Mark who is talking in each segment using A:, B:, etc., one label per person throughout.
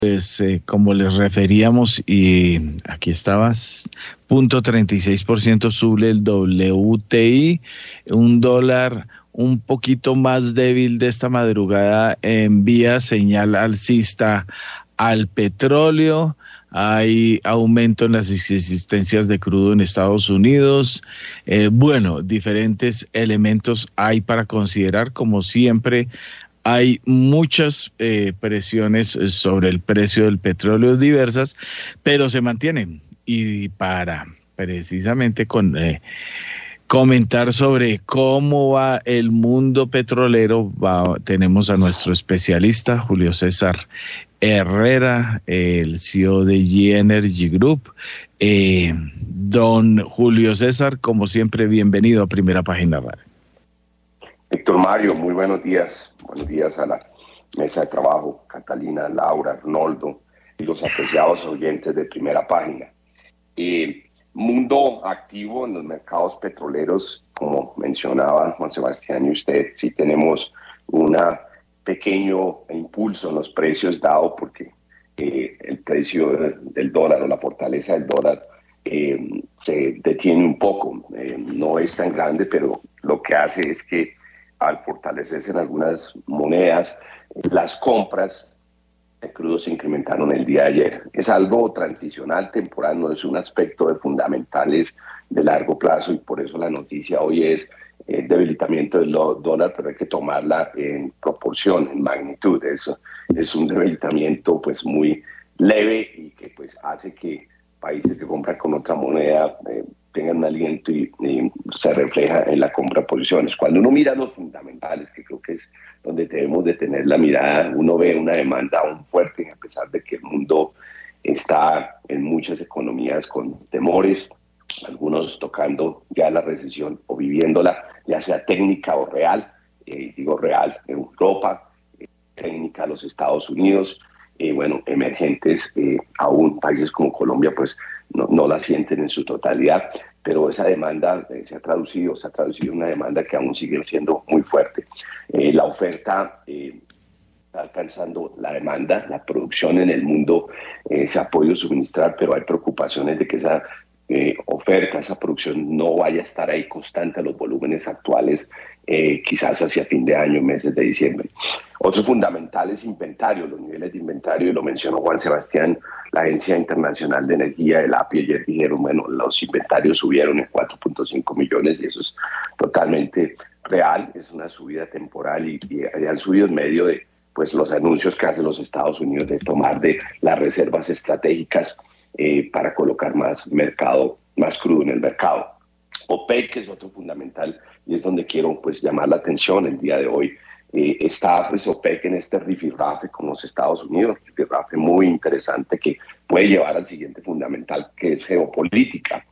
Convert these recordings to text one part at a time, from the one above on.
A: Pues como les referíamos, y aquí estabas, 0.36% sube el WTI, un dólar un poquito más débil de esta madrugada envía señal alcista al petróleo. Hay aumento en las existencias de crudo en Estados Unidos. Bueno, diferentes elementos hay para considerar, como siempre. Hay muchas presiones sobre el precio del petróleo diversas, pero se mantienen. Y para precisamente comentar sobre cómo va el mundo petrolero, tenemos a nuestro especialista, Julio César Herrera, el CEO de G-Energy Group. Don Julio César, como siempre, bienvenido a Primera Página Radio.
B: Héctor Mario, muy buenos días. Buenos días a la mesa de trabajo, Catalina, Laura, Arnoldo y los apreciados oyentes de Primera Página. Mundo activo en los mercados petroleros, como mencionaba Juan Sebastián y usted, sí tenemos un pequeño impulso en los precios dado porque el precio del dólar o la fortaleza del dólar se detiene un poco. No es tan grande, pero lo que hace es que al fortalecerse en algunas monedas, las compras de crudo se incrementaron el día de ayer. Es algo transicional, temporal, no es un aspecto de fundamentales de largo plazo y por eso la noticia hoy es debilitamiento del dólar, pero hay que tomarla en proporción, en magnitud. Eso es un debilitamiento pues muy leve y que pues hace que países que compran con otra moneda tengan un aliento y se refleja en la compra de posiciones. Cuando uno mira los fundamentales, que creo que es donde debemos de tener la mirada, uno ve una demanda aún fuerte, a pesar de que el mundo está en muchas economías con temores, algunos tocando ya la recesión o viviéndola, ya sea técnica o real, digo real en Europa, técnica los Estados Unidos, bueno, emergentes, aún países como Colombia, pues no la sienten en su totalidad, pero esa demanda se ha traducido en una demanda que aún sigue siendo muy fuerte. La oferta está alcanzando la demanda, la producción en el mundo se ha podido suministrar, pero hay preocupaciones de que esa oferta, esa producción no vaya a estar ahí constante a los volúmenes actuales, quizás hacia fin de año, meses de diciembre. Otro fundamental es inventario, los niveles de inventario, y lo mencionó Juan Sebastián, la Agencia Internacional de Energía, el API, ayer dijeron, bueno, los inventarios subieron en 4.5 millones y eso es totalmente real, es una subida temporal y han subido en medio de pues los anuncios que hacen los Estados Unidos de tomar de las reservas estratégicas para colocar más crudo en el mercado. OPEC es otro fundamental y es donde quiero pues llamar la atención el día de hoy. Está pues OPEC en este rifirrafe con los Estados Unidos, rifirrafe muy interesante que puede llevar al siguiente fundamental, que es geopolítica.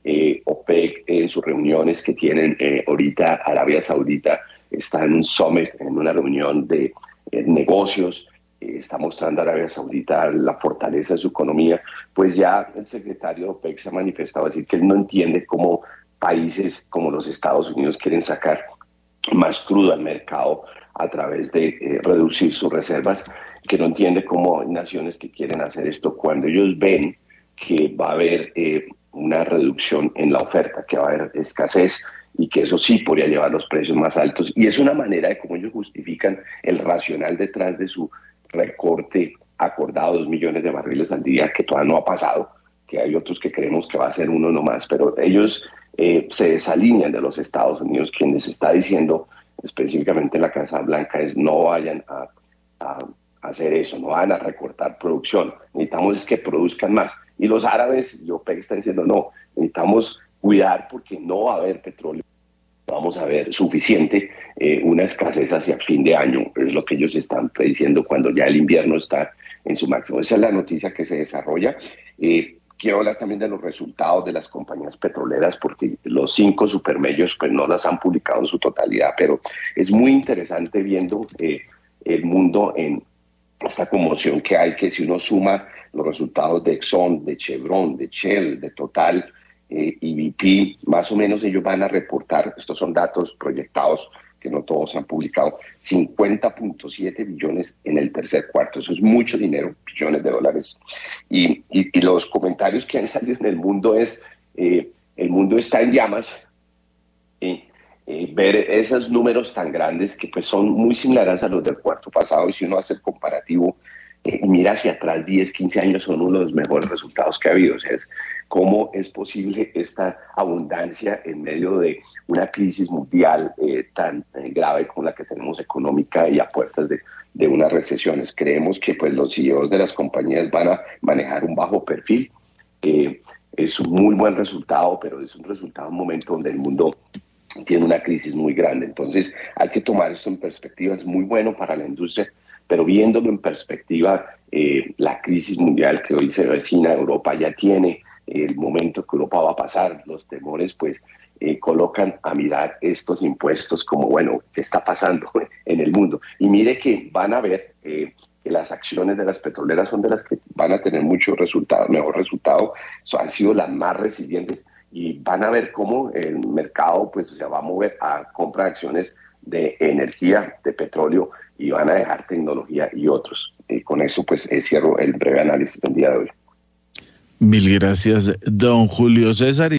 B: OPEC en sus reuniones que tienen ahorita, Arabia Saudita está en un summit, en una reunión de negocios, está mostrando a Arabia Saudita la fortaleza de su economía, pues ya el secretario de OPEC se ha manifestado, decir que él no entiende cómo países como los Estados Unidos quieren sacar más crudo al mercado a través de reducir sus reservas, que no entiende cómo hay naciones que quieren hacer esto cuando ellos ven que va a haber una reducción en la oferta, que va a haber escasez y que eso sí podría llevar los precios más altos. Y es una manera de cómo ellos justifican el racional detrás de su recorte acordado, 2 millones de barriles al día, que todavía no ha pasado, que hay otros que creemos que va a ser uno nomás, pero ellos se desalinean de los Estados Unidos, quien les está diciendo específicamente en la Casa Blanca es no vayan a hacer eso, no van a recortar producción, necesitamos es que produzcan más. Y los árabes y OPEC están diciendo no, necesitamos cuidar porque no va a haber petróleo, vamos a ver suficiente, una escasez hacia fin de año, es lo que ellos están prediciendo cuando ya el invierno está en su máximo. Esa es la noticia que se desarrolla. Quiero hablar también de los resultados de las compañías petroleras porque los 5 supermajors pues no las han publicado en su totalidad, pero es muy interesante viendo el mundo en esta conmoción que hay, que si uno suma los resultados de Exxon, de Chevron, de Shell, de Total y BP, más o menos ellos van a reportar, estos son datos proyectados porque no todos han publicado, 50.7 billones en el tercer cuarto. Eso es mucho dinero, billones de dólares. Y los comentarios que han salido en el mundo es, el mundo está en llamas. Ver esos números tan grandes que pues son muy similares a los del cuarto pasado, y si uno hace el comparativo, mira hacia atrás 10, 15 años, son uno de los mejores resultados que ha habido. O sea, cómo es posible esta abundancia en medio de una crisis mundial tan grave como la que tenemos económica y a puertas de unas recesiones. Creemos que pues los CEOs de las compañías van a manejar un bajo perfil. Es un muy buen resultado, pero es un resultado en un momento donde el mundo tiene una crisis muy grande. Entonces hay que tomar esto en perspectiva. Es muy bueno para la industria, pero viéndolo en perspectiva, la crisis mundial que hoy se avecina, Europa ya tiene el momento que Europa va a pasar, los temores pues colocan a mirar estos impuestos como, bueno, ¿qué está pasando en el mundo? Y mire que van a ver que las acciones de las petroleras son de las que van a tener mucho resultado, mejor resultado, han sido las más resilientes, y van a ver cómo el mercado pues se va a mover a compra de acciones de energía, de petróleo, y van a dejar tecnología y otros. Con eso pues cierro el breve análisis del día de hoy.
A: Mil gracias, don Julio César.